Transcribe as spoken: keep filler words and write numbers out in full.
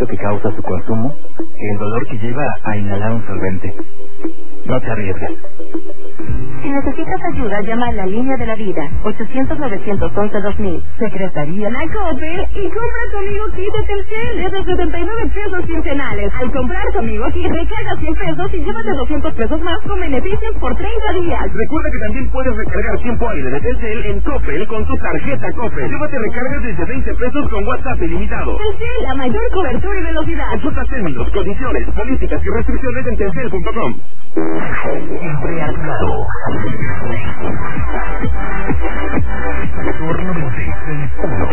sufrimiento que causa su consumo que el dolor que lleva a inhalar un solvente. No te arriesgues. Si necesitas ayuda, llama a la línea de la vida, ochocientos, novecientos once, dos mil. Secretaría La Coppel y compra conmigo kit de Telcel desde setenta y nueve pesos quincenales. Al comprar conmigo kit, recarga cien pesos y llévate doscientos pesos más con beneficios por treinta días. Recuerda que también puedes recargar tiempo aire de Telcel en Coppel con tu tarjeta Coppel. Llévate recargas desde veinte pesos con WhatsApp ilimitado. Telcel, la mayor cobertura y velocidad. Consulta términos, condiciones, políticas y restricciones en telcel punto com. Embriagado. Turno de seis en uno.